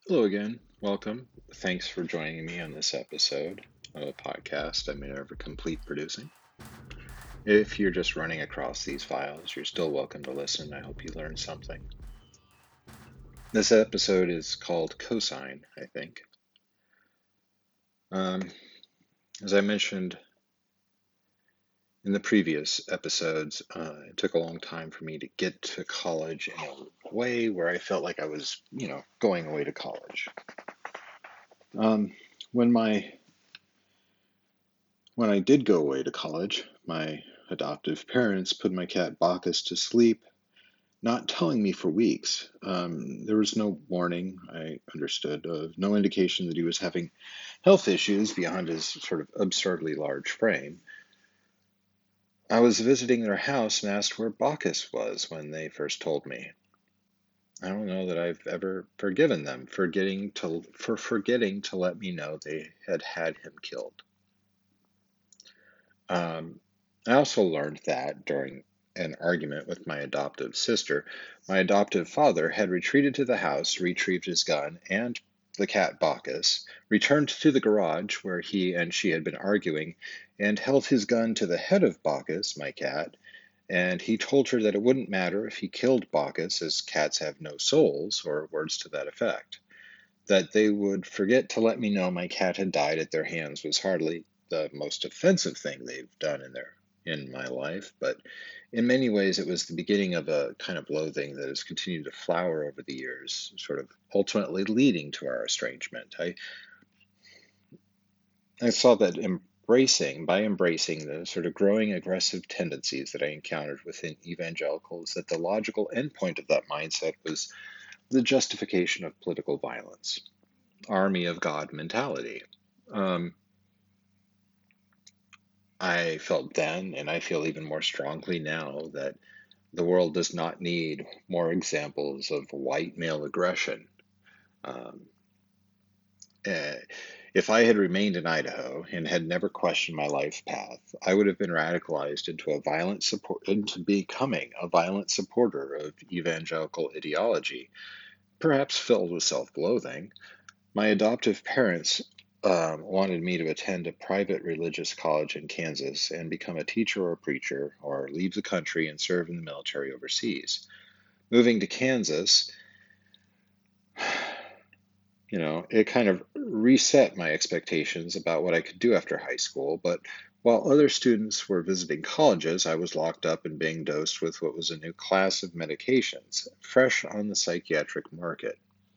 Hello again. Welcome. Thanks for joining me on this episode of a podcast I'm never complete producing. If you're just running across these files, you're still welcome to listen. I hope you learned something. This episode is called Cosine, I think. Um, as I mentioned in the previous episodes, it took a long time for me to get to college in a way where I felt like I was, going away to college. Um, when my When I did go away to college, my adoptive parents put my cat Bacchus to sleep, not telling me for weeks. There was no warning, I understood, no indication that he was having health issues beyond his sort of absurdly large frame. I was visiting their house and asked where Bacchus was when they first told me. I don't know that I've ever forgiven them for forgetting to let me know they had had him killed. Um, I also learned that during an argument with my adoptive sister, my adoptive father had retreated to the house, retrieved his gun and the cat Bacchus, returned to the garage where he and she had been arguing, and held his gun to the head of Bacchus, my cat, and he told her that it wouldn't matter if he killed Bacchus, as cats have no souls, or words to that effect. That they would forget to let me know my cat had died at their hands was hardly the most offensive thing they've done in my life, but in many ways it was the beginning of a kind of loathing that has continued to flower over the years, sort of ultimately leading to our estrangement. I saw that by embracing the sort of growing aggressive tendencies that I encountered within evangelicals, that the logical endpoint of that mindset was the justification of political violence, army of God mentality. Um, I felt then, and I feel even more strongly now, that the world does not need more examples of white male aggression. Um, eh, if I had remained in Idaho and had never questioned my life path, I would have been radicalized into becoming a violent supporter of evangelical ideology, perhaps filled with self-loathing. My adoptive parents wanted me to attend a private religious college in Kansas and become a teacher or a preacher, or leave the country and serve in the military overseas. Moving to Kansas, it kind of reset my expectations about what I could do after high school. But while other students were visiting colleges, I was locked up and being dosed with what was a new class of medications, fresh on the psychiatric market.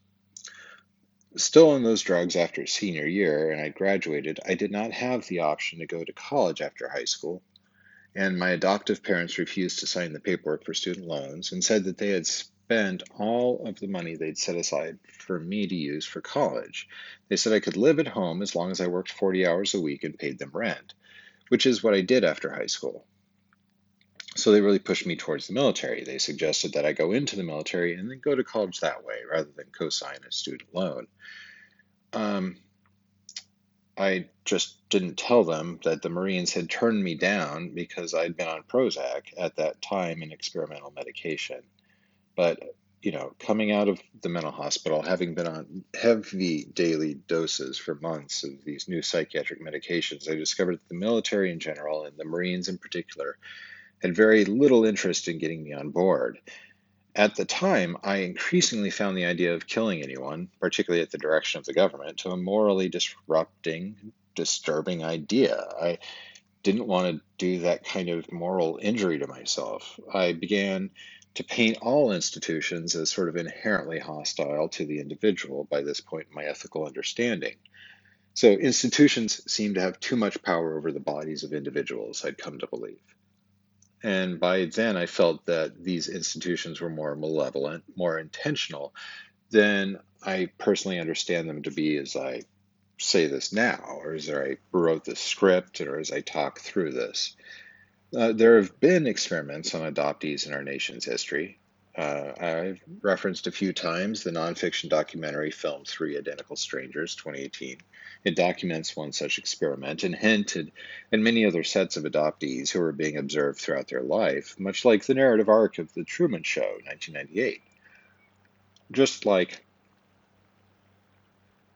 Still on those drugs after senior year, and I graduated, I did not have the option to go to college after high school, and my adoptive parents refused to sign the paperwork for student loans and said that they had spent all of the money they'd set aside for me to use for college. They said I could live at home as long as I worked 40 hours a week and paid them rent, which is what I did after high school. So they really pushed me towards the military. They suggested that I go into the military and then go to college that way rather than co-sign a student loan. Um, I just didn't tell them that the Marines had turned me down because I'd been on Prozac at that time, an experimental medication. But, coming out of the mental hospital, having been on heavy daily doses for months of these new psychiatric medications, I discovered that the military in general, and the Marines in particular, had very little interest in getting me on board. At the time, I increasingly found the idea of killing anyone, particularly at the direction of the government, to a morally disturbing idea. I didn't want to do that kind of moral injury to myself. I began to paint all institutions as sort of inherently hostile to the individual by this point in my ethical understanding. So institutions seem to have too much power over the bodies of individuals, I'd come to believe. And by then, I felt that these institutions were more malevolent, more intentional than I personally understand them to be as I say this now, or as I wrote this script, or as I talk through this. There have been experiments on adoptees in our nation's history. I've referenced a few times the nonfiction documentary film Three Identical Strangers, 2018. It documents one such experiment and hinted at many other sets of adoptees who were being observed throughout their life, much like the narrative arc of The Truman Show, 1998. Just like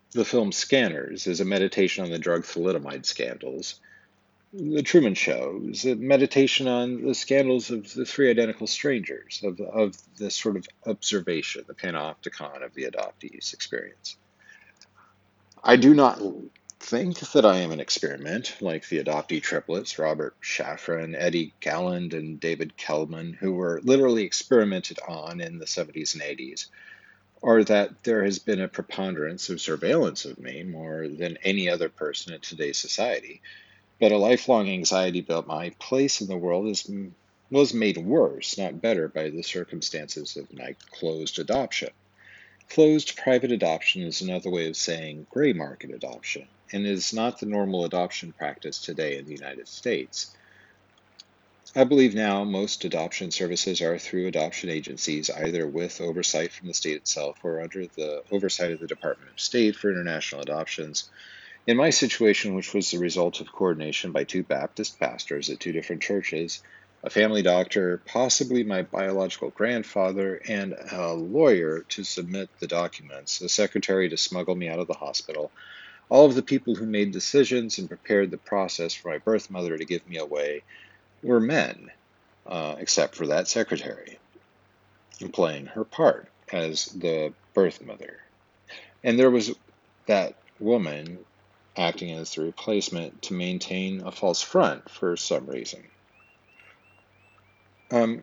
The film Scanners is a meditation on the drug thalidomide scandals. The Truman Show is a meditation on the scandals of the three identical strangers, of this sort of observation, the panopticon of the adoptees experience. I do not think that I am an experiment like the adoptee triplets, Robert Shafran, Eddie Galland, and David Kellman, who were literally experimented on in the 70s and 80s, or that there has been a preponderance of surveillance of me more than any other person in today's society. But a lifelong anxiety about my place in the world was made worse, not better, by the circumstances of my closed adoption. Closed private adoption is another way of saying gray market adoption, and is not the normal adoption practice today in the United States. I believe now most adoption services are through adoption agencies, either with oversight from the state itself or under the oversight of the Department of State for International Adoptions. In my situation, which was the result of coordination by two Baptist pastors at two different churches, a family doctor, possibly my biological grandfather, and a lawyer to submit the documents, a secretary to smuggle me out of the hospital, all of the people who made decisions and prepared the process for my birth mother to give me away were men, except for that secretary, playing her part as the birth mother. And there was that woman acting as the replacement to maintain a false front for some reason. Um,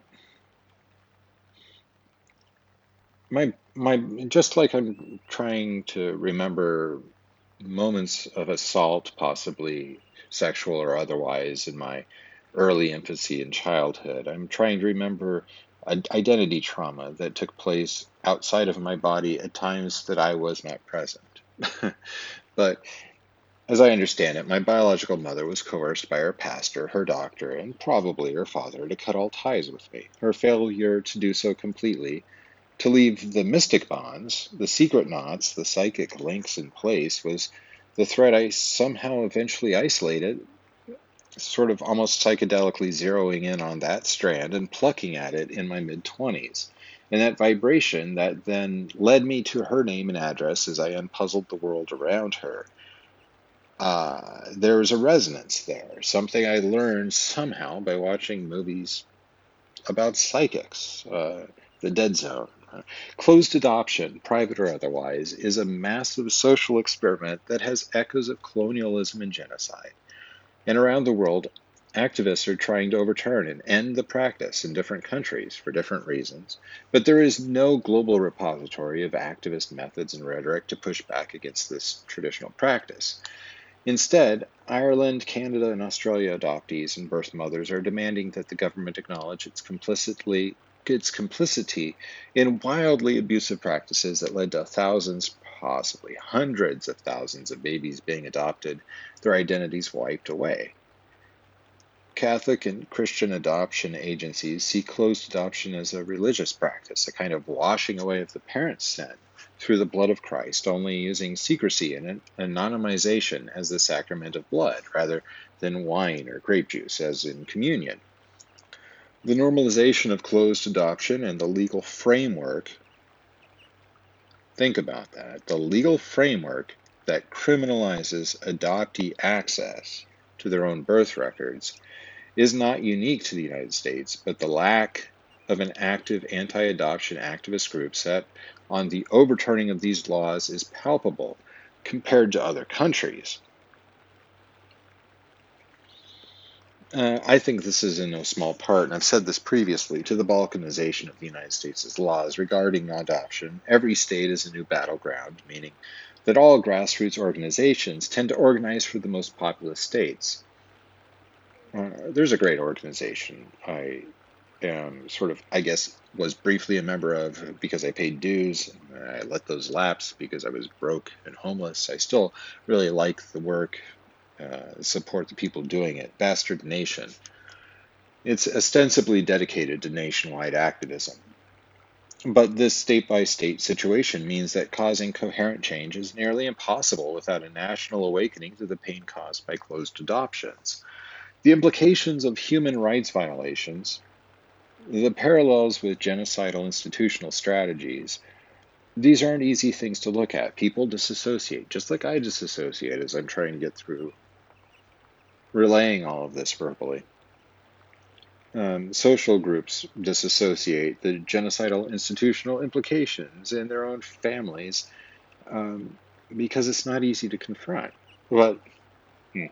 my just like I'm trying to remember moments of assault, possibly sexual or otherwise, in my early infancy and childhood. I'm trying to remember identity trauma that took place outside of my body at times that I was not present. But as I understand it, my biological mother was coerced by her pastor, her doctor, and probably her father to cut all ties with me. Her failure to do so completely, to leave the mystic bonds, the secret knots, the psychic links in place, was the thread I somehow eventually isolated, sort of almost psychedelically zeroing in on that strand and plucking at it in my mid-20s. And that vibration that then led me to her name and address as I unpuzzled the world around her. There was a resonance there, something I learned somehow by watching movies about psychics. The Dead Zone. Closed adoption, private or otherwise, is a massive social experiment that has echoes of colonialism and genocide. And around the world, activists are trying to overturn and end the practice in different countries for different reasons. But there is no global repository of activist methods and rhetoric to push back against this traditional practice. Instead, Ireland, Canada, and Australia adoptees and birth mothers are demanding that the government acknowledge its complicity in wildly abusive practices that led to thousands, possibly hundreds of thousands of babies being adopted, their identities wiped away. Catholic and Christian adoption agencies see closed adoption as a religious practice, a kind of washing away of the parent's sin through the blood of Christ, only using secrecy and anonymization as the sacrament of blood, rather than wine or grape juice, as in communion. The normalization of closed adoption and the legal framework, think about that, the legal framework that criminalizes adoptee access to their own birth records is not unique to the United States, but the lack of an active anti-adoption activist group set on the overturning of these laws is palpable compared to other countries. I think this is in no small part, and I've said this previously, to the balkanization of the United States' laws regarding adoption. Every state is a new battleground, meaning that all grassroots organizations tend to organize for the most populous states. There's a great organization I was briefly a member of because I paid dues. I let those lapse because I was broke and homeless. I still really like the work, support the people doing it. Bastard Nation. It's ostensibly dedicated to nationwide activism. But this state-by-state situation means that causing coherent change is nearly impossible without a national awakening to the pain caused by closed adoptions. The implications of human rights violations, the parallels with genocidal institutional strategies, These aren't easy things to look at. People disassociate, just like I disassociate as I'm trying to get through relaying all of this verbally. Social groups disassociate the genocidal institutional implications in their own families um, because it's not easy to confront. But hmm,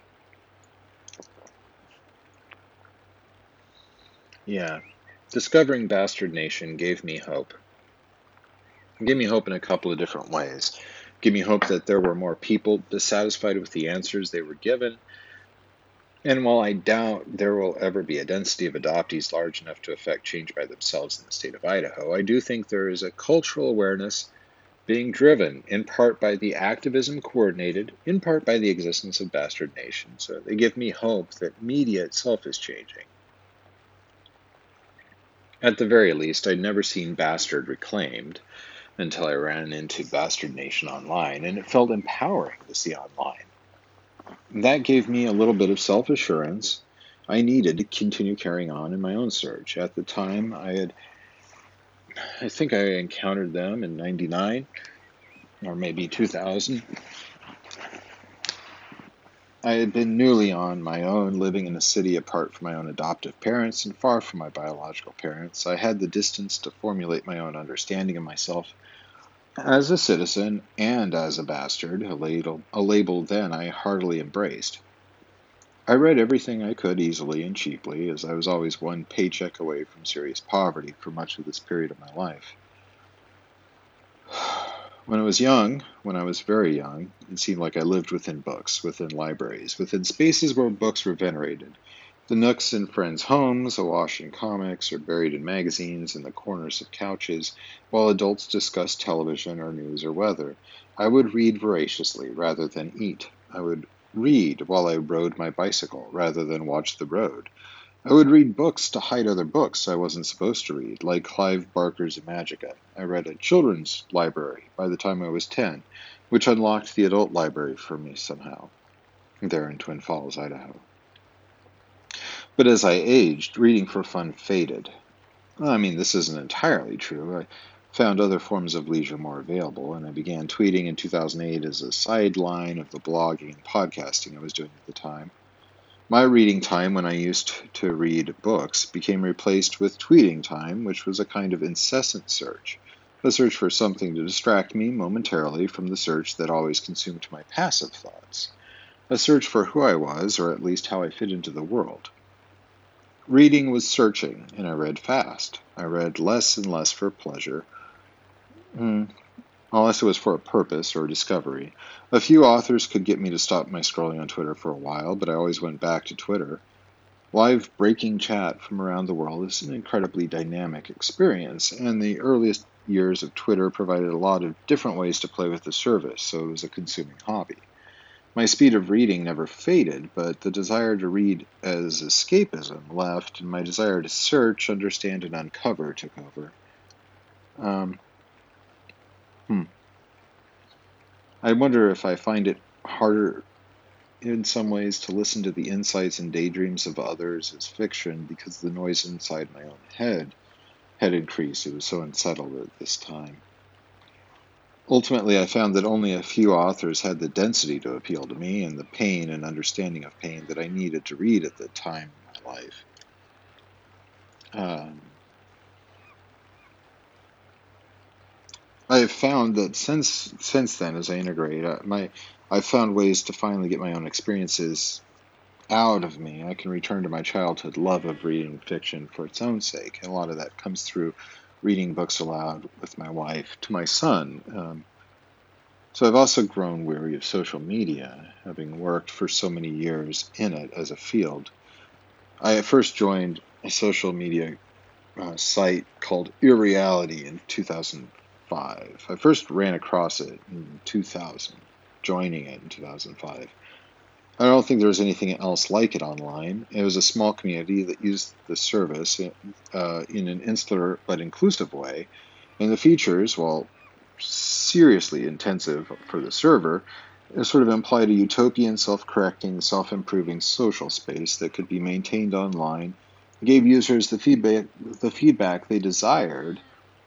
yeah, discovering Bastard Nation gave me hope. It gave me hope in a couple of different ways. It gave me hope that there were more people dissatisfied with the answers they were given. And while I doubt there will ever be a density of adoptees large enough to affect change by themselves in the state of Idaho, I do think there is a cultural awareness being driven in part by the activism coordinated, in part by the existence of Bastard Nation. So they give me hope that media itself is changing. At the very least, I'd never seen Bastard reclaimed until I ran into Bastard Nation online, and it felt empowering to see online. That gave me a little bit of self-assurance I needed to continue carrying on in my own search. At the time, I think I encountered them in 99 or maybe 2000. I had been newly on my own, living in a city apart from my own adoptive parents and far from my biological parents. I had the distance to formulate my own understanding of myself as a citizen and as a bastard, a label then I heartily embraced. I read everything I could easily and cheaply, as I was always one paycheck away from serious poverty for much of this period of my life. When I was very young, it seemed like I lived within books, within libraries, within spaces where books were venerated. The nooks in friends' homes, awash in comics, or buried in magazines in the corners of couches, while adults discussed television or news or weather. I would read voraciously rather than eat. I would read while I rode my bicycle rather than watch the road. I would read books to hide other books I wasn't supposed to read, like Clive Barker's Imagica. I read a children's library by the time I was 10, which unlocked the adult library for me somehow, there in Twin Falls, Idaho. But as I aged, reading for fun faded. I mean, this isn't entirely true. I found other forms of leisure more available, and I began tweeting in 2008 as a sideline of the blogging and podcasting I was doing at the time. My reading time when I used to read books became replaced with tweeting time, which was a kind of incessant search, a search for something to distract me momentarily from the search that always consumed my passive thoughts, a search for who I was, or at least how I fit into the world. Reading was searching, and I read fast. I read less and less for pleasure, unless it was for a purpose or discovery. A few authors could get me to stop my scrolling on Twitter for a while, but I always went back to Twitter. Live breaking chat from around the world is an incredibly dynamic experience, and the earliest years of Twitter provided a lot of different ways to play with the service, so it was a consuming hobby. My speed of reading never faded, but the desire to read as escapism left, and my desire to search, understand, and uncover took over. Um, hmm. I wonder if I find it harder in some ways to listen to the insights and daydreams of others as fiction because the noise inside my own head had increased. It was so unsettled at this time. Ultimately, I found that only a few authors had the density to appeal to me and the pain and understanding of pain that I needed to read at the time in my life. Um, I have found that since then, as I integrate, I've found ways to finally get my own experiences out of me. I can return to my childhood love of reading fiction for its own sake, and a lot of that comes through reading books aloud with my wife to my son. So I've also grown weary of social media, having worked for so many years in it as a field. I first joined a social media site called Irreality in 2005. I first ran across it in 2000, joining it in 2005. I don't think there was anything else like it online. It was a small community that used the service in an insular but inclusive way, and the features, while seriously intensive for the server, sort of implied a utopian, self-correcting, self-improving social space that could be maintained online, gave users the feedback they desired,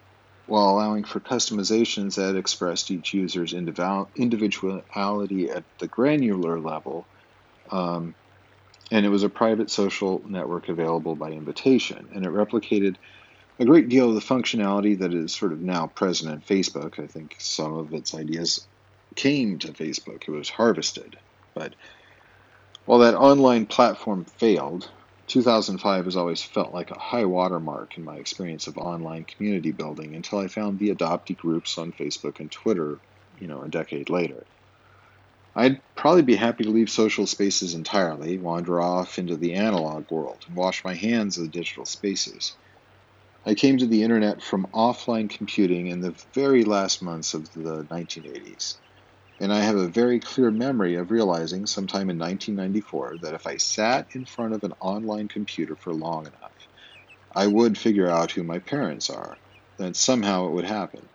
while allowing for customizations that expressed each user's individuality at the granular level. Um, and it was a private social network available by invitation, and it replicated a great deal of the functionality that is sort of now present in Facebook. I think some of its ideas came to Facebook. It was harvested. But while that online platform failed, 2005 has always felt like a high watermark in my experience of online community building until I found the adoptee groups on Facebook and Twitter, a decade later. I'd probably be happy to leave social spaces entirely, wander off into the analog world, and wash my hands of the digital spaces. I came to the internet from offline computing in the very last months of the 1980s. And I have a very clear memory of realizing sometime in 1994 that if I sat in front of an online computer for long enough, I would figure out who my parents are. That somehow it would happen.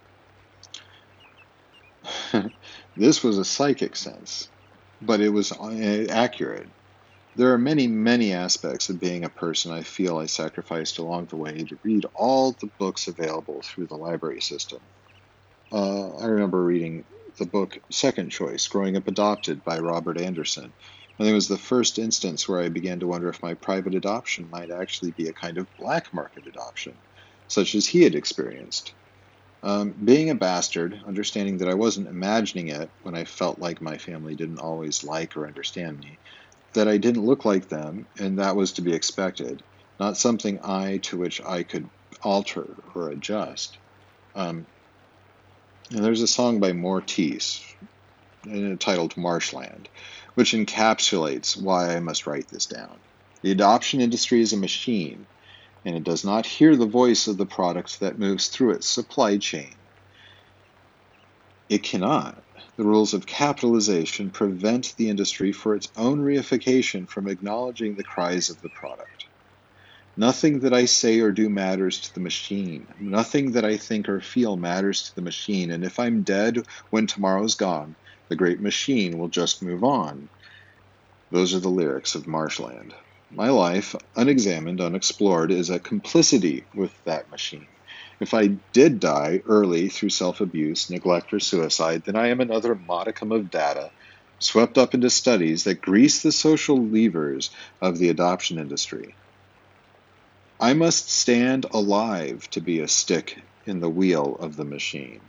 This was a psychic sense, but it was accurate. There are many, many aspects of being a person I feel I sacrificed along the way to read all the books available through the library system. I remember reading the book Second Choice, Growing Up Adopted by Robert Anderson. And it was the first instance where I began to wonder if my private adoption might actually be a kind of black market adoption, such as he had experienced. Being a bastard, understanding that I wasn't imagining it when I felt like my family didn't always like or understand me, that I didn't look like them, and that was to be expected, not something to which I could alter or adjust. Um, and there's a song by Mortiz entitled Marshland, which encapsulates why I must write this down. The adoption industry is a machine, and it does not hear the voice of the product that moves through its supply chain. It cannot. The rules of capitalization prevent the industry for its own reification from acknowledging the cries of the product. Nothing that I say or do matters to the machine. Nothing that I think or feel matters to the machine, and if I'm dead when tomorrow's gone, the great machine will just move on. Those are the lyrics of Marshland. My life, unexamined, unexplored, is a complicity with that machine. If I did die early through self-abuse, neglect, or suicide, then I am another modicum of data swept up into studies that grease the social levers of the adoption industry. I must stand alive to be a stick in the wheel of the machine.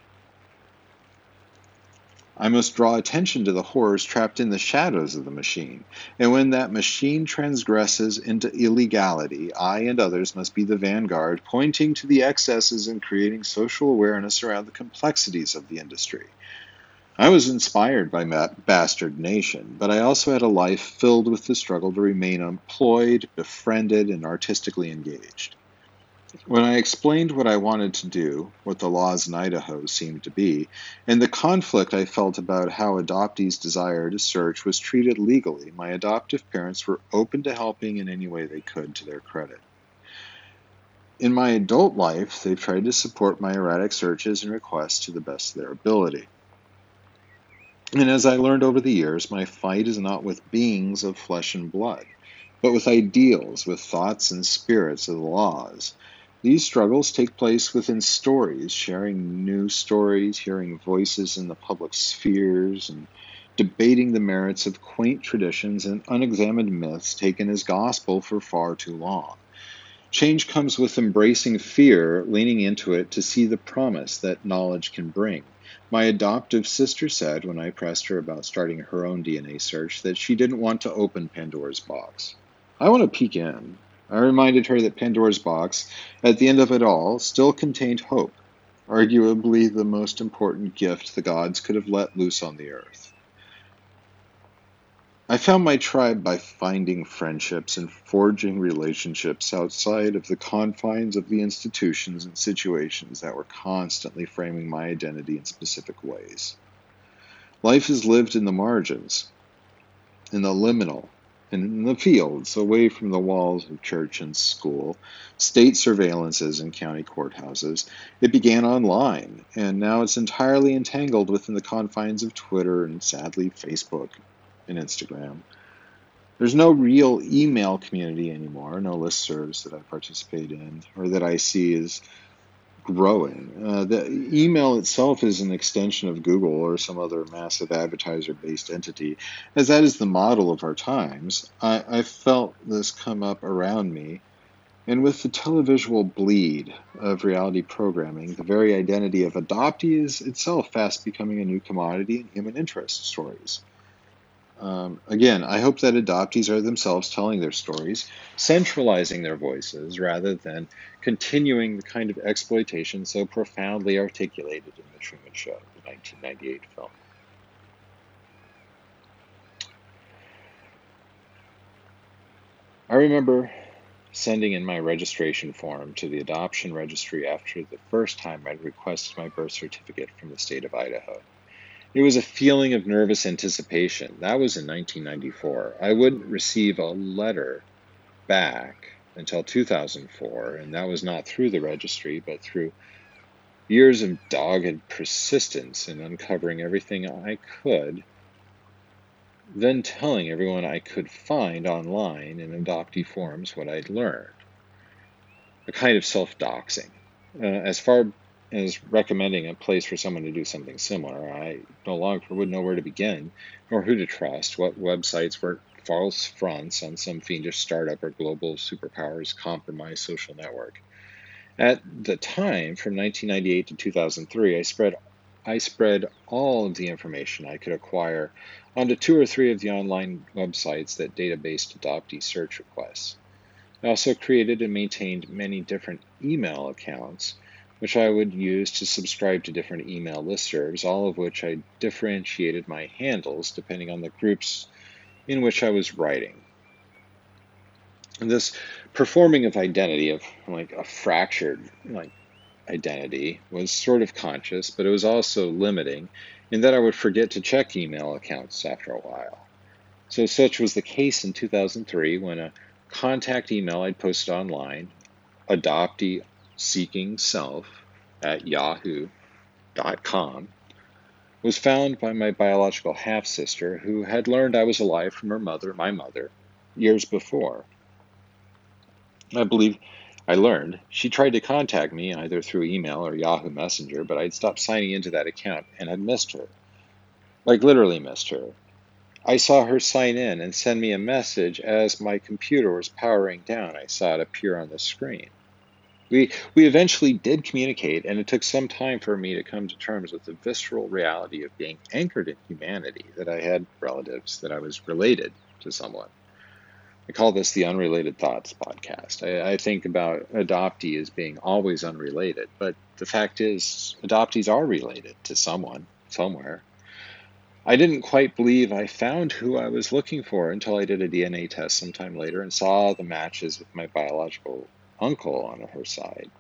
I must draw attention to the horrors trapped in the shadows of the machine, and when that machine transgresses into illegality, I and others must be the vanguard, pointing to the excesses and creating social awareness around the complexities of the industry. I was inspired by Bastard Nation, but I also had a life filled with the struggle to remain employed, befriended, and artistically engaged. When I explained what I wanted to do, what the laws in Idaho seemed to be, and the conflict I felt about how adoptees' desire to search was treated legally, my adoptive parents were open to helping in any way they could, to their credit. In my adult life, they've tried to support my erratic searches and requests to the best of their ability. And as I learned over the years, my fight is not with beings of flesh and blood, but with ideals, with thoughts and spirits of the laws. These struggles take place within stories, sharing new stories, hearing voices in the public spheres, and debating the merits of quaint traditions and unexamined myths taken as gospel for far too long. Change comes with embracing fear, leaning into it to see the promise that knowledge can bring. My adoptive sister said when I pressed her about starting her own DNA search that she didn't want to open Pandora's box. I want to peek in. I reminded her that Pandora's box, at the end of it all, still contained hope, arguably the most important gift the gods could have let loose on the earth. I found my tribe by finding friendships and forging relationships outside of the confines of the institutions and situations that were constantly framing my identity in specific ways. Life is lived in the margins, in the liminal, and in the fields, away from the walls of church and school, state surveillances and county courthouses. It began online, and now it's entirely entangled within the confines of Twitter and, sadly, Facebook and Instagram. There's no real email community anymore, no listservs that I participate in or that I see as growing. The email itself is an extension of Google or some other massive advertiser-based entity, as that is the model of our times. I felt this come up around me, and with the televisual bleed of reality programming, the very identity of adoptee is itself fast becoming a new commodity in human interest stories. Again, I hope that adoptees are themselves telling their stories, centralizing their voices rather than continuing the kind of exploitation so profoundly articulated in The Truman Show, the 1998 film. I remember sending in my registration form to the adoption registry after the first time I'd requested my birth certificate from the state of Idaho. It was a feeling of nervous anticipation. That was in 1994. I wouldn't receive a letter back until 2004, and that was not through the registry, but through years of dogged persistence in uncovering everything I could, then telling everyone I could find online in adoptee forums what I'd learned. A kind of self-doxing. As far as recommending a place for someone to do something similar, I no longer would know where to begin, nor who to trust, what websites were false fronts on some fiendish startup or global superpower's compromised social network. At the time, from 1998 to 2003, I spread all of the information I could acquire onto 2 or 3 of the online websites that databased adoptee search requests. I also created and maintained many different email accounts, which I would use to subscribe to different email listservs, all of which I differentiated my handles depending on the groups in which I was writing. And this performing of identity, of like a fractured identity, was sort of conscious, but it was also limiting in that I would forget to check email accounts after a while. So such was the case in 2003 when a contact email I'd posted online, adoptee seeking self at yahoo.com, was found by my biological half-sister who had learned I was alive from her mother, my mother, years before. I believe I learned she tried to contact me either through email or Yahoo Messenger, but I'd stopped signing into that account and had missed her. Like literally missed her. I saw her sign in and send me a message as my computer was powering down. I saw it appear on the screen. We eventually did communicate, and it took some time for me to come to terms with the visceral reality of being anchored in humanity, that I had relatives, that I was related to someone. I call this the Unrelated Thoughts podcast. I think about adoptee as being always unrelated, but the fact is, adoptees are related to someone, somewhere. I didn't quite believe I found who I was looking for until I did a DNA test sometime later and saw the matches with my biological uncle on her side.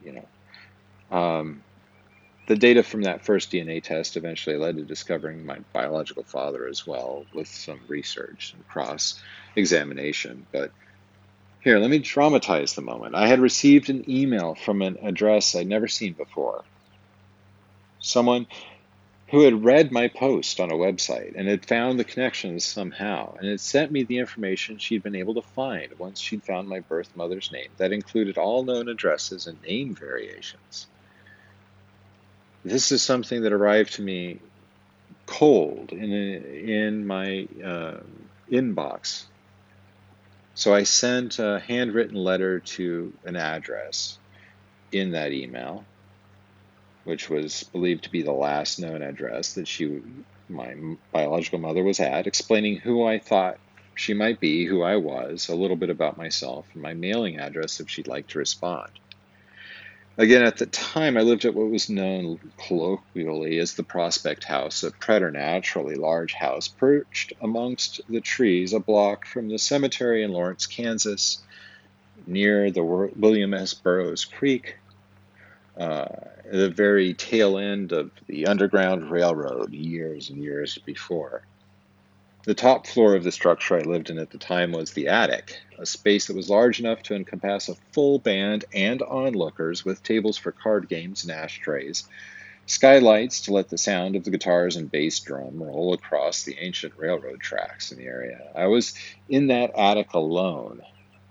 The data from that first DNA test eventually led to discovering my biological father as well, with some research and cross-examination. But here, let me dramatize the moment. I had received an email from an address I'd never seen before. Someone who had read my post on a website and had found the connections somehow, and had sent me the information she'd been able to find once she'd found my birth mother's name. That included all known addresses and name variations. This is something that arrived to me cold in my inbox. So I sent a handwritten letter to an address in that email, which was believed to be the last known address that my biological mother was at, explaining who I thought she might be, who I was, a little bit about myself, and my mailing address if she'd like to respond. Again, at the time, I lived at what was known colloquially as the Prospect House, a preternaturally large house perched amongst the trees a block from the cemetery in Lawrence, Kansas, near the William S. Burroughs Creek, the very tail end of the Underground Railroad years and years before. The top floor of the structure I lived in at the time was the attic, a space that was large enough to encompass a full band and onlookers with tables for card games and ashtrays, skylights to let the sound of the guitars and bass drum roll across the ancient railroad tracks in the area. I was in that attic alone,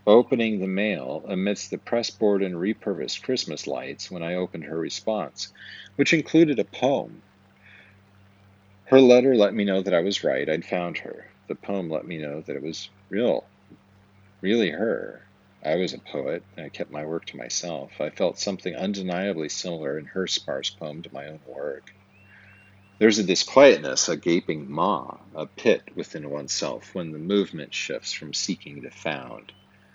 opening the mail amidst the pressboard and repurposed Christmas lights when I opened her response, which included a poem. Her letter let me know that I was right. I'd found her. The poem let me know that it was really her. I was a poet, and I kept my work to myself. I felt something undeniably similar in her sparse poem to my own work. There's a disquietness, a gaping maw, a pit within oneself when the movement shifts from seeking to found.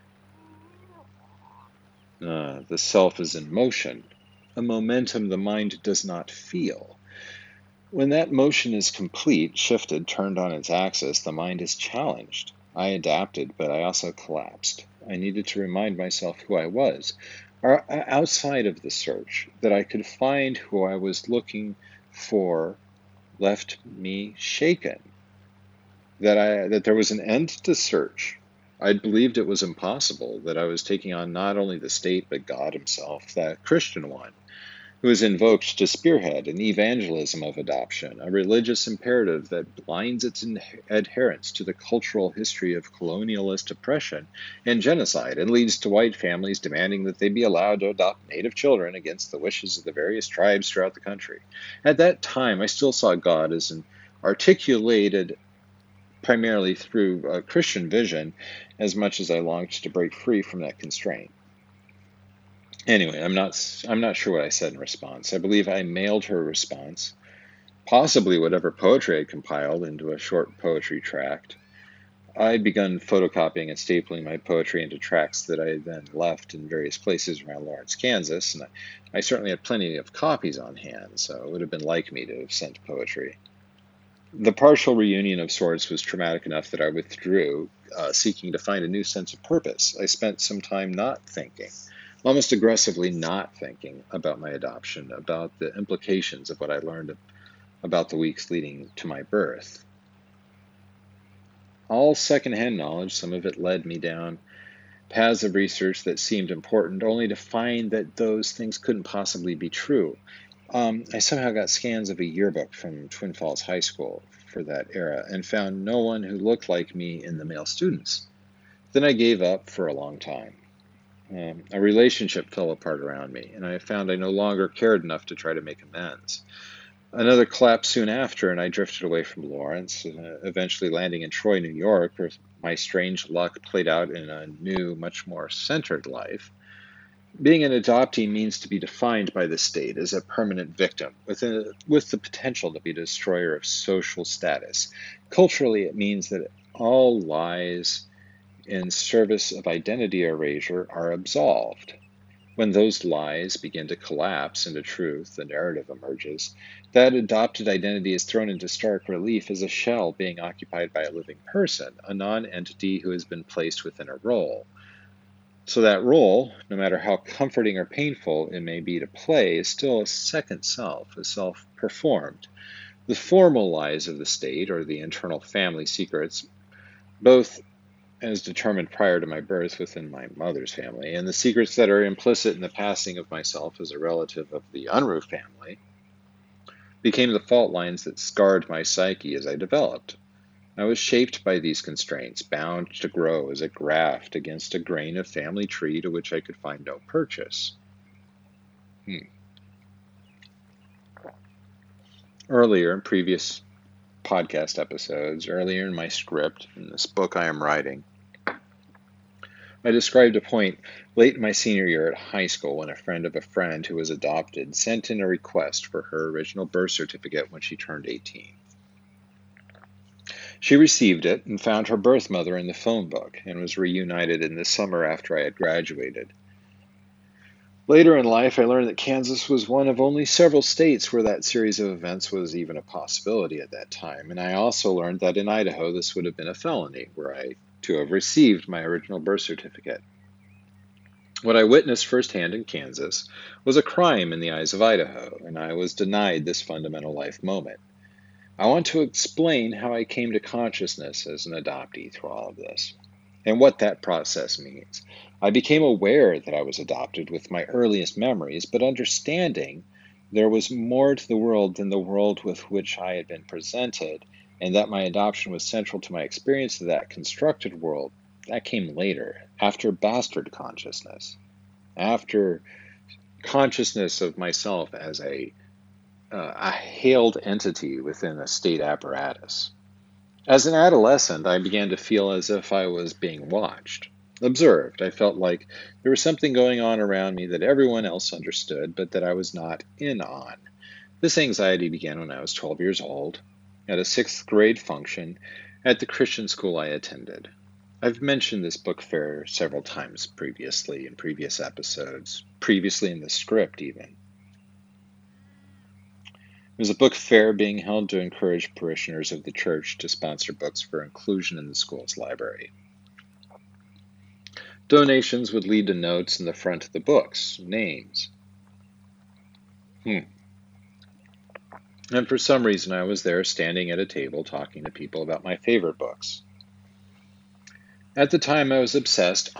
The self is in motion, a momentum the mind does not feel. When that motion is complete, shifted, turned on its axis, the mind is challenged. I adapted, but I also collapsed. I needed to remind myself who I was, or outside of the search, that I could find who I was looking for left me shaken, that there was an end to search. I'd believed it was impossible, that I was taking on not only the state, but God himself, that Christian one, who is invoked to spearhead an evangelism of adoption, a religious imperative that blinds its adherents to the cultural history of colonialist oppression and genocide, and leads to white families demanding that they be allowed to adopt Native children against the wishes of the various tribes throughout the country. At that time, I still saw God as an articulated primarily through a Christian vision, as much as I longed to break free from that constraint. Anyway, I'm not sure what I said in response. I believe I mailed her a response, possibly whatever poetry I compiled into a short poetry tract. I'd begun photocopying and stapling my poetry into tracts that I had then left in various places around Lawrence, Kansas, and I certainly had plenty of copies on hand, so it would have been like me to have sent poetry. The partial reunion of sorts was traumatic enough that I withdrew, seeking to find a new sense of purpose. I spent some time not thinking, almost aggressively not thinking about my adoption, about the implications of what I learned about the weeks leading to my birth. All secondhand knowledge, some of it led me down paths of research that seemed important, only to find that those things couldn't possibly be true. I somehow got scans of a yearbook from Twin Falls High School for that era and found no one who looked like me in the male students. Then I gave up for a long time. A relationship fell apart around me, and I found I no longer cared enough to try to make amends. Another collapsed soon after, and I drifted away from Lawrence, eventually landing in Troy, New York, where my strange luck played out in a new, much more centered life. Being an adoptee means to be defined by the state as a permanent victim, with the potential to be a destroyer of social status. Culturally, it means that all lies in service of identity erasure are absolved. When those lies begin to collapse into truth, the narrative emerges. That adopted identity is thrown into stark relief as a shell being occupied by a living person, a non-entity who has been placed within a role. So that role, no matter how comforting or painful it may be to play, is still a second self, a self performed. The formal lies of the state, or the internal family secrets, both as determined prior to my birth within my mother's family, and the secrets that are implicit in the passing of myself as a relative of the Unruh family, became the fault lines that scarred my psyche as I developed. I was shaped by these constraints, bound to grow as a graft against a grain of family tree to which I could find no purchase. Earlier, in previous podcast episodes, earlier in my script, in this book I am writing, I described a point late in my senior year at high school when a friend of a friend who was adopted sent in a request for her original birth certificate when she turned 18. She received it and found her birth mother in the phone book and was reunited in the summer after I had graduated. Later in life, I learned that Kansas was one of only several states where that series of events was even a possibility at that time, and I also learned that in Idaho this would have been a felony, were I to have received my original birth certificate. What I witnessed firsthand in Kansas was a crime in the eyes of Idaho, and I was denied this fundamental life moment. I want to explain how I came to consciousness as an adoptee through all of this, and what that process means. I became aware that I was adopted with my earliest memories, but understanding there was more to the world than the world with which I had been presented, and that my adoption was central to my experience of that constructed world, That came later, after bastard consciousness, after consciousness of myself as a hailed entity within a state apparatus. As an adolescent, I began to feel as if I was being watched, observed. I felt like there was something going on around me that everyone else understood, but that I was not in on. This anxiety began when I was 12 years old, at a sixth grade function at the Christian school I attended. I've mentioned this book fair several times previously in previous episodes, previously in the script even. It was a book fair being held to encourage parishioners of the church to sponsor books for inclusion in the school's library. Donations would lead to notes in the front of the books, names. And for some reason I was there standing at a table talking to people about my favorite books. At the time I was obsessed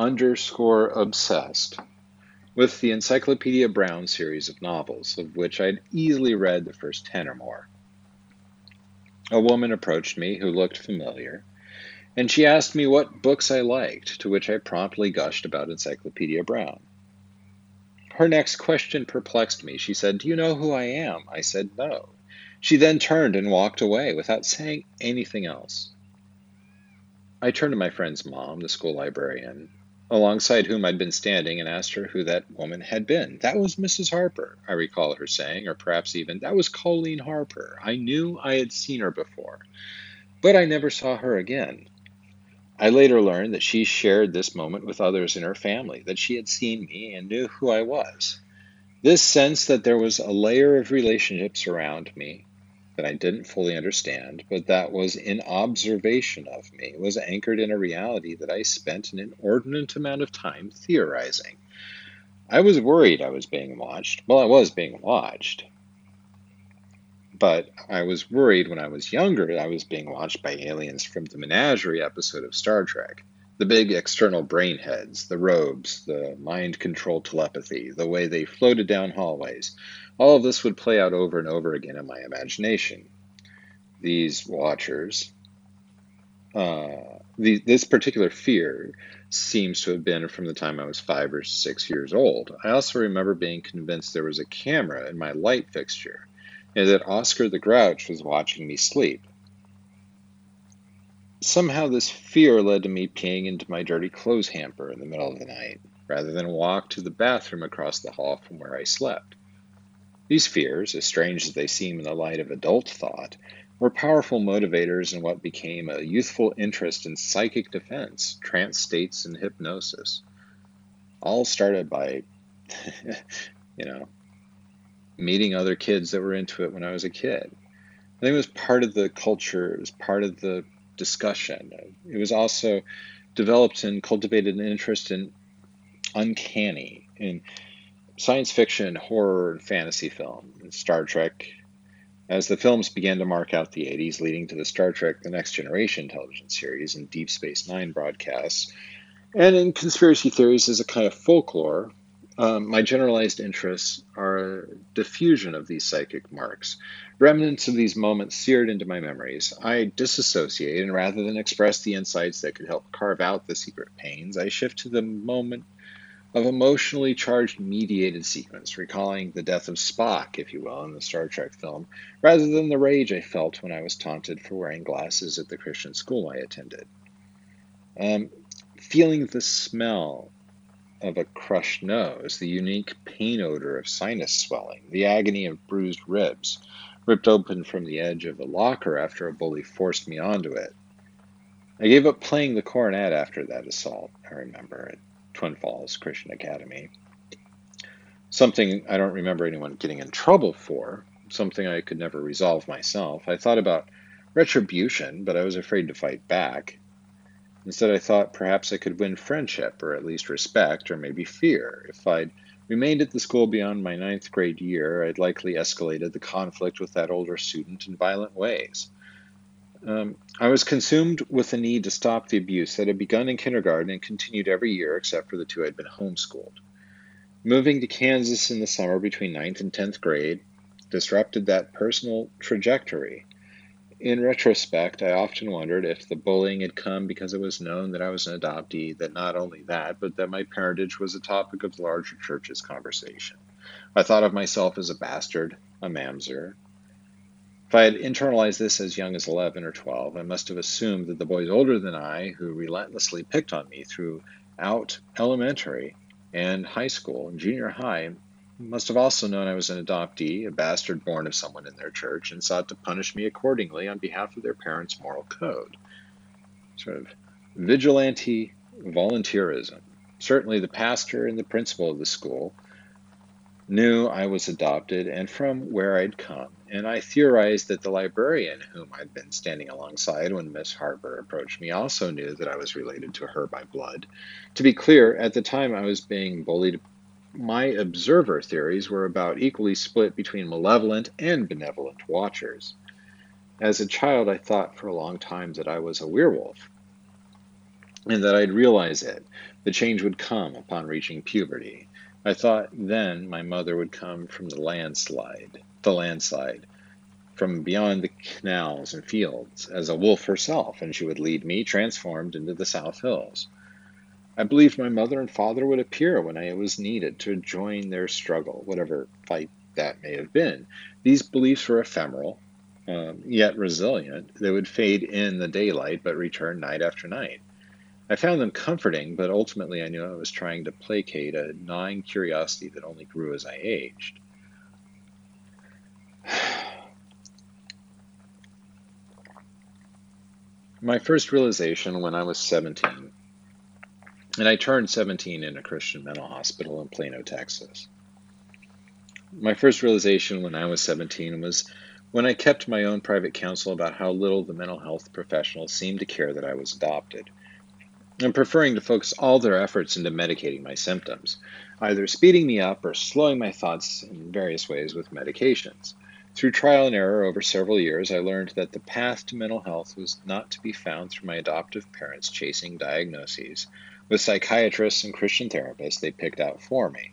with the Encyclopedia Brown series of novels, of which I'd easily read the first 10 or more. A woman approached me who looked familiar, and she asked me what books I liked, to which I promptly gushed about Encyclopedia Brown. Her next question perplexed me. She said, "Do you know who I am?" I said, "No." She then turned and walked away without saying anything else. I turned to my friend's mom, the school librarian, alongside whom I'd been standing, and asked her who that woman had been. "That was Mrs. Harper," I recall her saying, or perhaps even, "That was Colleen Harper." I knew I had seen her before, but I never saw her again. I later learned that she shared this moment with others in her family, that she had seen me and knew who I was. This sense that there was a layer of relationships around me that I didn't fully understand, but that was in observation of me, was anchored in a reality that I spent an inordinate amount of time theorizing. I was worried I was being watched. Well, I was being watched. But I was worried when I was younger that I was being watched by aliens from the Menagerie episode of Star Trek. The big external brainheads, the robes, the mind control telepathy, the way they floated down hallways. All of this would play out over and over again in my imagination. These watchers, this particular fear seems to have been from the time I was 5 or 6 years old. I also remember being convinced there was a camera in my light fixture, and that Oscar the Grouch was watching me sleep. Somehow this fear led to me peeing into my dirty clothes hamper in the middle of the night, rather than walk to the bathroom across the hall from where I slept. These fears, as strange as they seem in the light of adult thought, were powerful motivators in what became a youthful interest in psychic defense, trance states, and hypnosis. All started by, meeting other kids that were into it when I was a kid. I think it was part of the culture, it was part of the discussion. It was also developed and cultivated an interest in uncanny, in science fiction, horror, and fantasy film, and Star Trek. As the films began to mark out the 80s, leading to the Star Trek The Next Generation television series and Deep Space Nine broadcasts, and in conspiracy theories as a kind of folklore, my generalized interests are a diffusion of these psychic marks. Remnants of these moments seared into my memories. I disassociate, and rather than express the insights that could help carve out the secret pains, I shift to the moment of emotionally charged mediated sequence, recalling the death of Spock, if you will, in the Star Trek film, rather than the rage I felt when I was taunted for wearing glasses at the Christian school I attended. Feeling the smell of a crushed nose, the unique pain odor of sinus swelling, the agony of bruised ribs, ripped open from the edge of a locker after a bully forced me onto it. I gave up playing the cornet after that assault, I remember, at Twin Falls Christian Academy. Something I don't remember anyone getting in trouble for, something I could never resolve myself. I thought about retribution, but I was afraid to fight back. Instead, I thought perhaps I could win friendship, or at least respect, or maybe fear. If I'd remained at the school beyond my 9th grade year, I'd likely escalated the conflict with that older student in violent ways. I was consumed with the need to stop the abuse that had begun in kindergarten and continued every year except for the 2 I'd been homeschooled. Moving to Kansas in the summer between 9th and 10th grade disrupted that personal trajectory. In retrospect, I often wondered if the bullying had come because it was known that I was an adoptee, that not only that, but that my parentage was a topic of the larger church's conversation. I thought of myself as a bastard, a mamzer. If I had internalized this as young as 11 or 12, I must have assumed that the boys older than I, who relentlessly picked on me throughout elementary and high school and junior high, must have also known I was an adoptee, a bastard born of someone in their church, and sought to punish me accordingly on behalf of their parents' moral code. Sort of vigilante volunteerism. Certainly, the pastor and the principal of the school knew I was adopted and from where I'd come, and I theorized that the librarian whom I'd been standing alongside when Miss Harper approached me also knew that I was related to her by blood. To be clear, at the time I was being bullied, my observer theories were about equally split between malevolent and benevolent watchers. As a child, I thought for a long time that I was a werewolf, and that I'd realize it. The change would come upon reaching puberty. I thought then my mother would come from the landslide, from beyond the canals and fields, as a wolf herself, and she would lead me, transformed, into the South Hills. I believed my mother and father would appear when I was needed to join their struggle, whatever fight that may have been. These beliefs were ephemeral, yet resilient. They would fade in the daylight, but return night after night. I found them comforting, but ultimately I knew I was trying to placate a gnawing curiosity that only grew as I aged. My first realization when I was 17, and I turned 17 in a Christian mental hospital in Plano, Texas. My first realization when I was 17 was when I kept my own private counsel about how little the mental health professionals seemed to care that I was adopted, and preferring to focus all their efforts into medicating my symptoms, either speeding me up or slowing my thoughts in various ways with medications. Through trial and error over several years, I learned that the path to mental health was not to be found through my adoptive parents chasing diagnoses with psychiatrists and Christian therapists they picked out for me.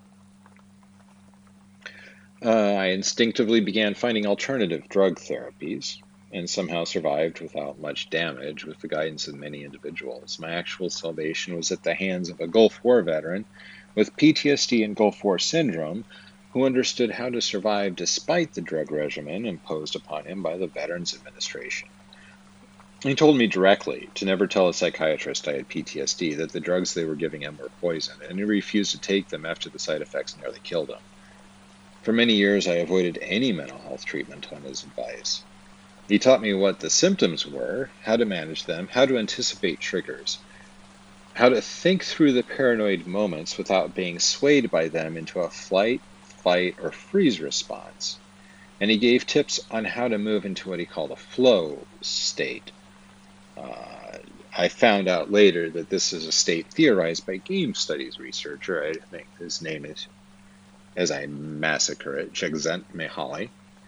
I instinctively began finding alternative drug therapies, and somehow survived without much damage with the guidance of many individuals. My actual salvation was at the hands of a Gulf War veteran with PTSD and Gulf War syndrome who understood how to survive despite the drug regimen imposed upon him by the Veterans Administration. He told me directly to never tell a psychiatrist I had PTSD, that the drugs they were giving him were poison, and he refused to take them after the side effects nearly killed him. For many years, I avoided any mental health treatment on his advice. He taught me what the symptoms were, how to manage them, how to anticipate triggers, how to think through the paranoid moments without being swayed by them into a flight, fight, or freeze response. And he gave tips on how to move into what he called a flow state. I found out later that this is a state theorized by game studies researcher. I think his name is, as I massacre it, Csikszentmihalyi.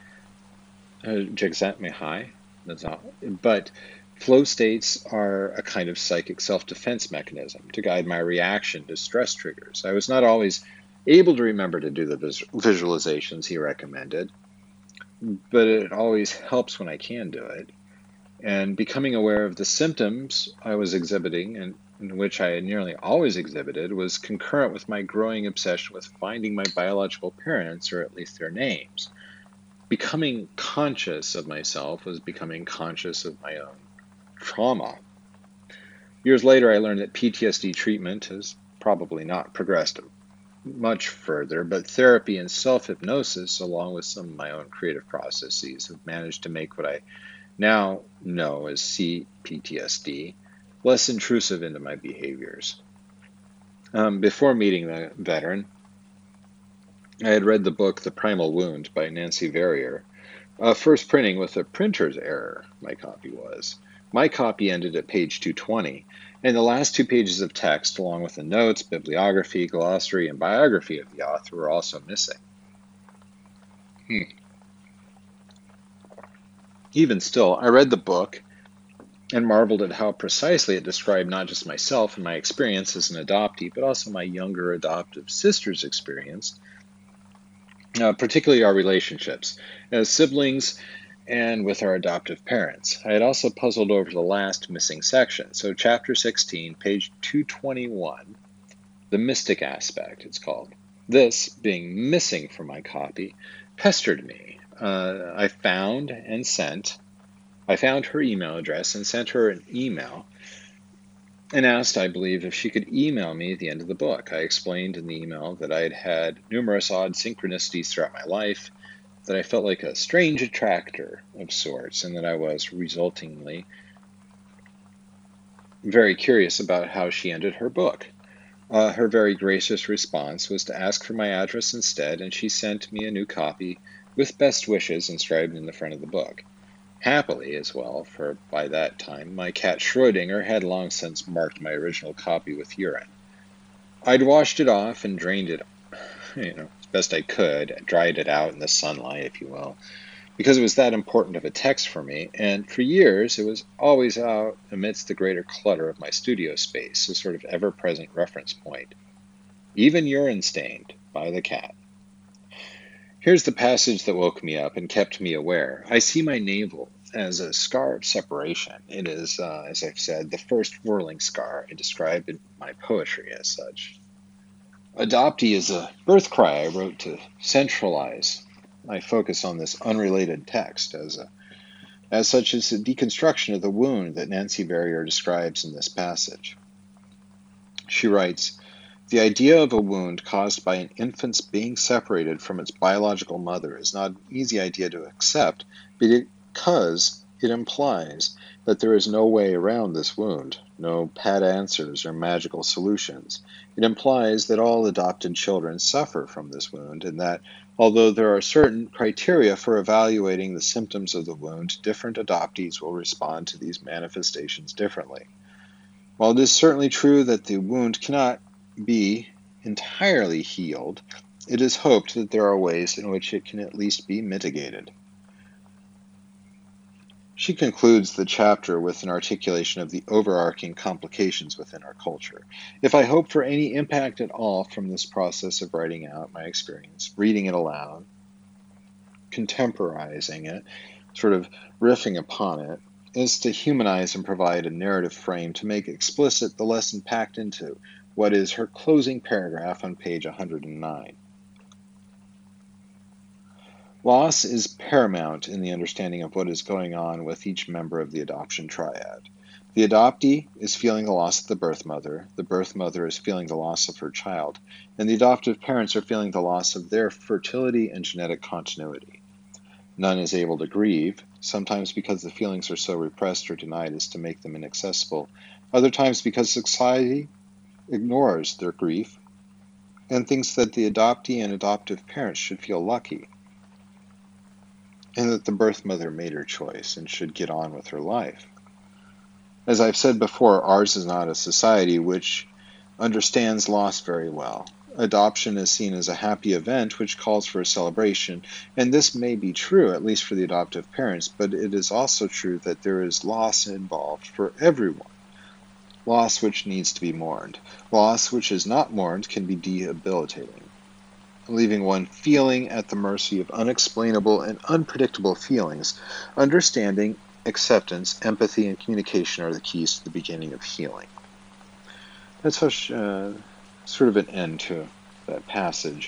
That's not. But flow states are a kind of psychic self-defense mechanism to guide my reaction to stress triggers. I was not always able to remember to do the visualizations he recommended, but it always helps when I can do it. And becoming aware of the symptoms I was exhibiting, and in which I had nearly always exhibited, was concurrent with my growing obsession with finding my biological parents, or at least their names. Becoming conscious of myself was becoming conscious of my own trauma. Years later, I learned that PTSD treatment has probably not progressed much further, but therapy and self-hypnosis, along with some of my own creative processes, have managed to make what I now know as CPTSD less intrusive into my behaviors. Before meeting the veteran, I had read the book The Primal Wound by Nancy Verrier, first printing with a printer's error, my copy was. My copy ended at page 220, and the last 2 pages of text, along with the notes, bibliography, glossary, and biography of the author, were also missing. Even still, I read the book and marveled at how precisely it described not just myself and my experience as an adoptee, but also my younger adoptive sister's experience, particularly our relationships. As siblings, and with our adoptive parents. I had also puzzled over the last missing section. So, chapter 16, page 221, the mystic aspect, it's called. This, being missing from my copy, pestered me. I found her email address and sent her an email and asked, I believe, if she could email me at the end of the book. I explained in the email that I had had numerous odd synchronicities throughout my life, that I felt like a strange attractor of sorts, and that I was resultingly very curious about how she ended her book. Her very gracious response was to ask for my address instead, and she sent me a new copy with best wishes inscribed in the front of the book. Happily as well, for by that time my cat Schrödinger had long since marked my original copy with urine. I'd washed it off and drained it, as best I could, dried it out in the sunlight, if you will, because it was that important of a text for me, and for years it was always out amidst the greater clutter of my studio space, a sort of ever-present reference point, even urine-stained by the cat. Here's the passage that woke me up and kept me aware. I see my navel as a scar of separation. It is, as I've said, the first whirling scar. I describe in my poetry as such. Adoptee is a birth cry I wrote to centralize my focus on this unrelated text. As such, it's a deconstruction of the wound that Nancy Verrier describes in this passage. She writes, the idea of a wound caused by an infant's being separated from its biological mother is not an easy idea to accept because it implies that there is no way around this wound, no pat answers or magical solutions. It implies that all adopted children suffer from this wound, and that although there are certain criteria for evaluating the symptoms of the wound, different adoptees will respond to these manifestations differently. While it is certainly true that the wound cannot be entirely healed, it is hoped that there are ways in which it can at least be mitigated. She concludes the chapter with an articulation of the overarching complications within our culture. If I hope for any impact at all from this process of writing out my experience, reading it aloud, contemporizing it, sort of riffing upon it, is to humanize and provide a narrative frame to make explicit the lesson packed into what is her closing paragraph on page 109. Loss is paramount in the understanding of what is going on with each member of the adoption triad. The adoptee is feeling the loss of the birth mother is feeling the loss of her child, and the adoptive parents are feeling the loss of their fertility and genetic continuity. None is able to grieve, sometimes because the feelings are so repressed or denied as to make them inaccessible, other times because society ignores their grief and thinks that the adoptee and adoptive parents should feel lucky and that the birth mother made her choice and should get on with her life. As I've said before, ours is not a society which understands loss very well. Adoption is seen as a happy event which calls for a celebration, and this may be true, at least for the adoptive parents, but it is also true that there is loss involved for everyone. Loss which needs to be mourned. Loss which is not mourned can be debilitating, leaving one feeling at the mercy of unexplainable and unpredictable feelings. Understanding, acceptance, empathy, and communication are the keys to the beginning of healing. That's how sort of an end to that passage.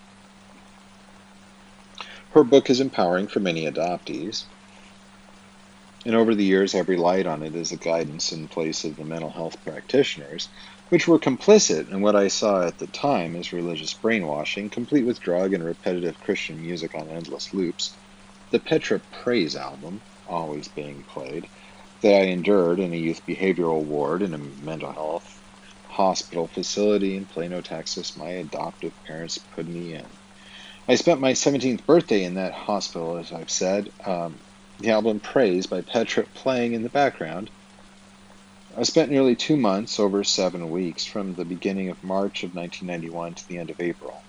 Her book is empowering for many adoptees, and over the years I've relied on it as a guidance in place of the mental health practitioners, which were complicit in what I saw at the time as religious brainwashing, complete with drug and repetitive Christian music on endless loops. The Petra Praise album, always being played, that I endured in a youth behavioral ward in a mental health hospital facility in Plano, Texas, my adoptive parents put me in. I spent my 17th birthday in that hospital, as I've said. The album Praise by Petra playing in the background. I spent nearly 2 months, over 7 weeks, from the beginning of March of 1991 to the end of April.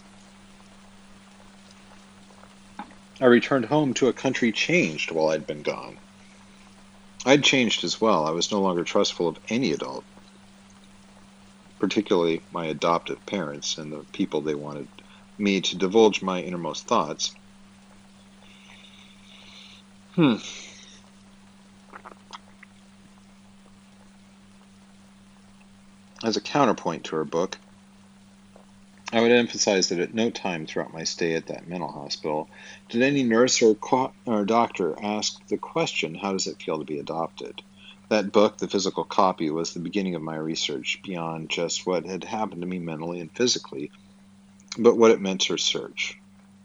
I returned home to a country changed while I'd been gone. I'd changed as well. I was no longer trustful of any adult, particularly my adoptive parents and the people they wanted me to divulge my innermost thoughts. Hmm. As a counterpoint to her book, I would emphasize that at no time throughout my stay at that mental hospital did any nurse or doctor ask the question, how does it feel to be adopted? That book, the physical copy, was the beginning of my research beyond just what had happened to me mentally and physically, but what it meant to search.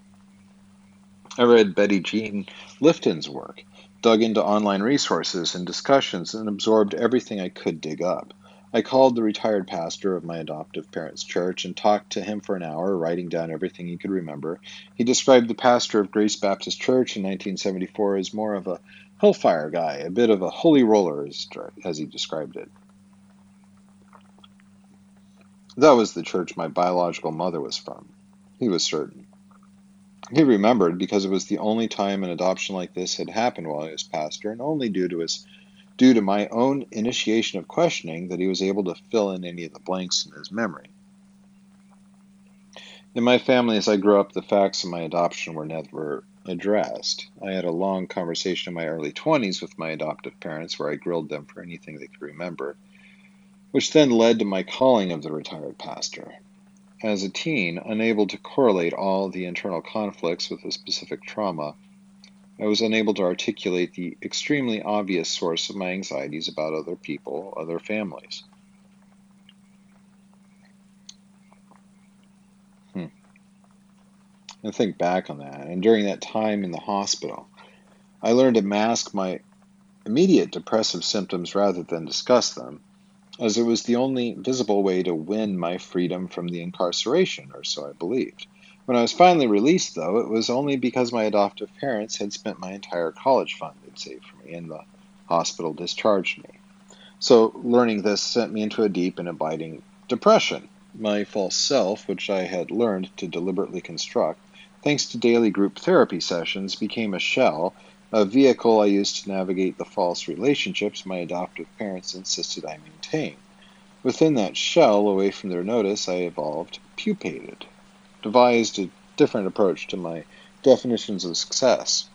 I read Betty Jean Lifton's work, dug into online resources and discussions, and absorbed everything I could dig up. I called the retired pastor of my adoptive parents' church and talked to him for an hour, writing down everything he could remember. He described the pastor of Grace Baptist Church in 1974 as more of a hellfire guy, a bit of a holy roller, as he described it. That was the church my biological mother was from. He was certain. He remembered because it was the only time an adoption like this had happened while he was pastor, and only due to my own initiation of questioning that he was able to fill in any of the blanks in his memory. In my family, as I grew up, the facts of my adoption were never addressed. I had a long conversation in my early 20s with my adoptive parents where I grilled them for anything they could remember, which then led to my calling of the retired pastor. As a teen, unable to correlate all the internal conflicts with a specific trauma, I was unable to articulate the extremely obvious source of my anxieties about other people, other families. And think back on that. And during that time in the hospital, I learned to mask my immediate depressive symptoms rather than discuss them, as it was the only visible way to win my freedom from the incarceration, or so I believed. When I was finally released, though, it was only because my adoptive parents had spent my entire college fund they'd saved for me, and the hospital discharged me. So learning this sent me into a deep and abiding depression. My false self, which I had learned to deliberately construct, thanks to daily group therapy sessions, became a shell, a vehicle I used to navigate the false relationships my adoptive parents insisted I maintain. Within that shell, away from their notice, I evolved, pupated, devised a different approach to my definitions of success.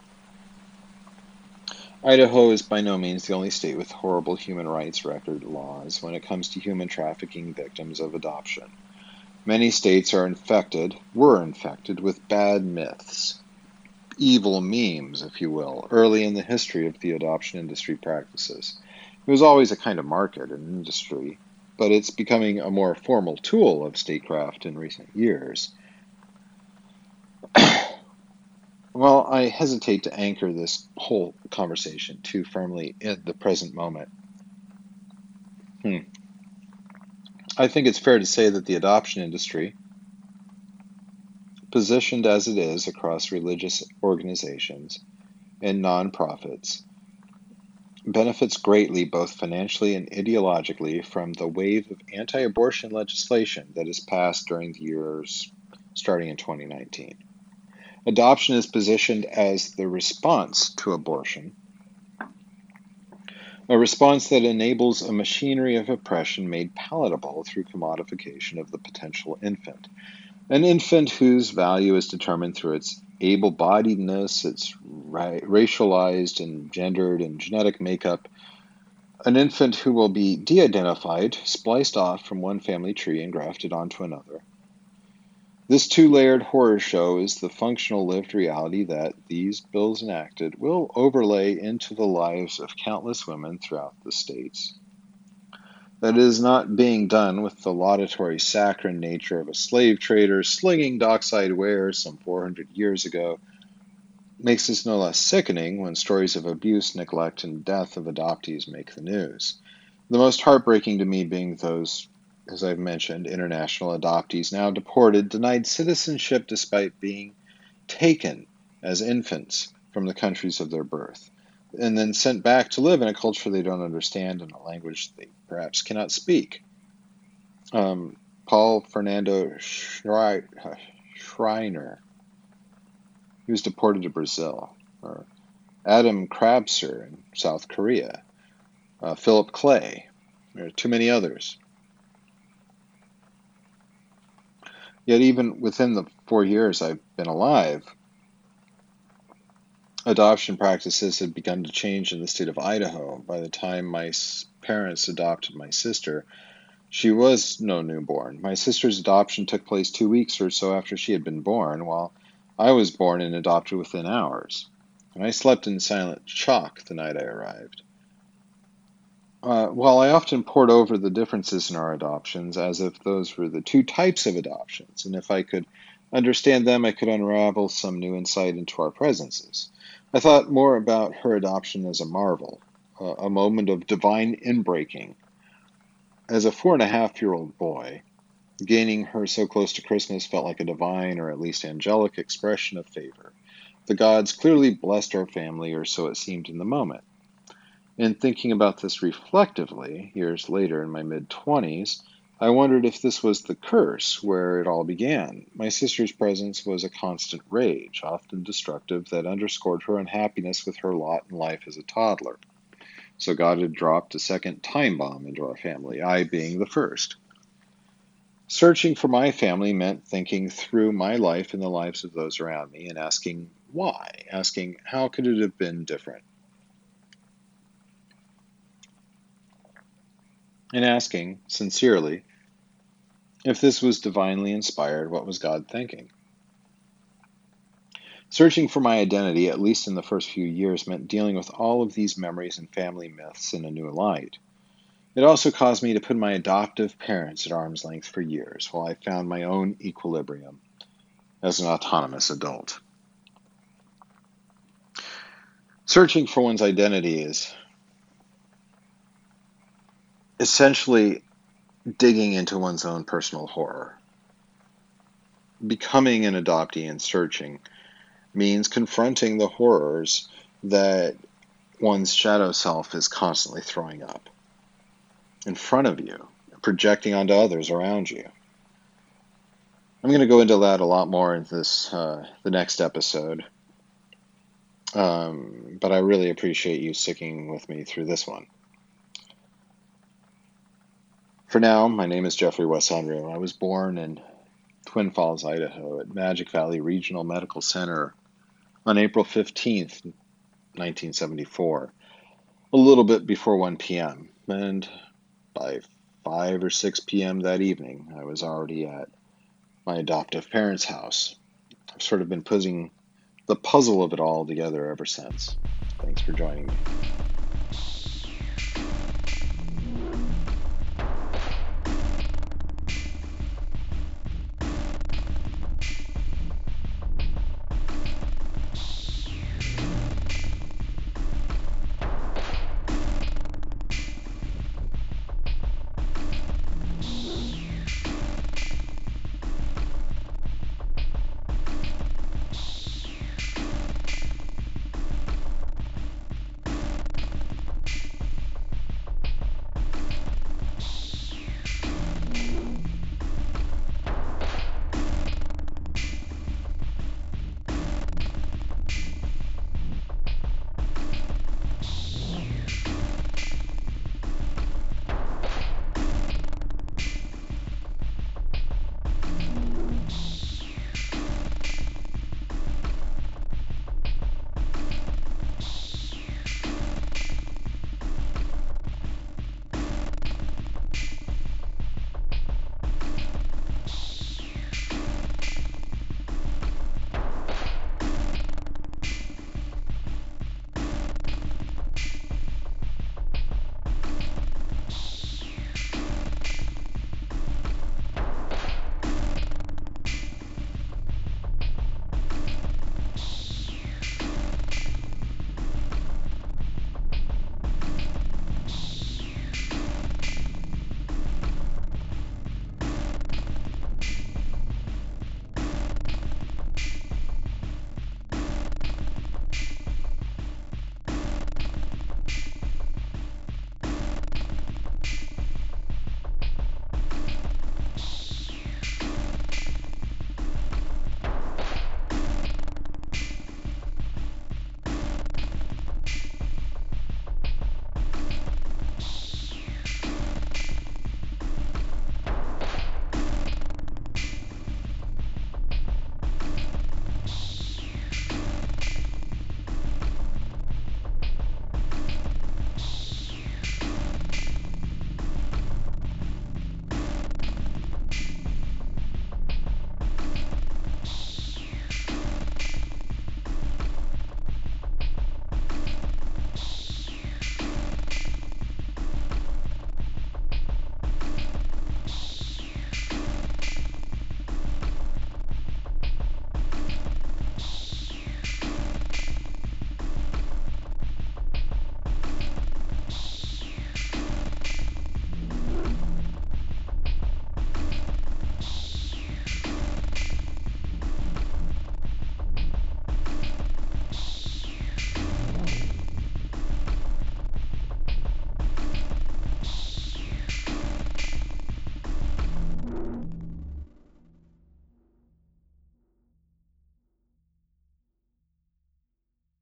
Idaho is by no means the only state with horrible human rights record laws when it comes to human trafficking victims of adoption. Many states were infected with bad myths, evil memes, if you will, early in the history of the adoption industry practices. It was always a kind of market and industry, but it's becoming a more formal tool of statecraft in recent years. Well, I hesitate to anchor this whole conversation too firmly in the present moment. Hmm. I think it's fair to say that the adoption industry, positioned as it is across religious organizations and nonprofits, benefits greatly both financially and ideologically from the wave of anti-abortion legislation that has passed during the years starting in 2019. Adoption is positioned as the response to abortion, a response that enables a machinery of oppression made palatable through commodification of the potential infant. An infant whose value is determined through its able-bodiedness, its racialized and gendered and genetic makeup, an infant who will be de-identified, spliced off from one family tree and grafted onto another. This two-layered horror show is the functional lived reality that these bills enacted will overlay into the lives of countless women throughout the states. That is not being done with the laudatory saccharine nature of a slave trader slinging dockside wares some 400 years ago makes this no less sickening when stories of abuse, neglect, and death of adoptees make the news. The most heartbreaking to me being those, as I've mentioned, international adoptees now deported, denied citizenship despite being taken as infants from the countries of their birth, and then sent back to live in a culture they don't understand and a language they perhaps cannot speak. Paul Fernando Schreiner, he was deported to Brazil, or Adam Krabser in South Korea, Philip Clay, there are too many others. Yet even within the 4 years I've been alive, Adoption practices had begun to change in the state of Idaho. By the time my parents adopted my sister, she was no newborn. My sister's adoption took place 2 weeks or so after she had been born, while I was born and adopted within hours. And I slept in silent shock the night I arrived. While I often pored over the differences in our adoptions as if those were the two types of adoptions, and if I could understand them, I could unravel some new insight into our presences. I thought more about her adoption as a marvel, a moment of divine inbreaking. As a 4.5-year-old boy, gaining her so close to Christmas felt like a divine or at least angelic expression of favor. The gods clearly blessed our family, or so it seemed in the moment. In thinking about this reflectively, years later in my mid-20s, I wondered if this was the curse where it all began. My sister's presence was a constant rage, often destructive, that underscored her unhappiness with her lot in life as a toddler. So God had dropped a second time bomb into our family, I being the first. Searching for my family meant thinking through my life and the lives of those around me and asking why, asking how could it have been different, and asking, sincerely, if this was divinely inspired, what was God thinking? Searching for my identity, at least in the first few years, meant dealing with all of these memories and family myths in a new light. It also caused me to put my adoptive parents at arm's length for years while I found my own equilibrium as an autonomous adult. Searching for one's identity is essentially digging into one's own personal horror. Becoming an adoptee and searching means confronting the horrors that one's shadow self is constantly throwing up in front of you, projecting onto others around you. I'm going to go into that a lot more in the next episode, but I really appreciate you sticking with me through this one. For now, my name is Jeffrey Wessonru. I was born in Twin Falls, Idaho, at Magic Valley Regional Medical Center on April 15th, 1974, a little bit before 1 p.m., and by 5 or 6 p.m. that evening, I was already at my adoptive parents' house. I've sort of been putting the puzzle of it all together ever since. Thanks for joining me.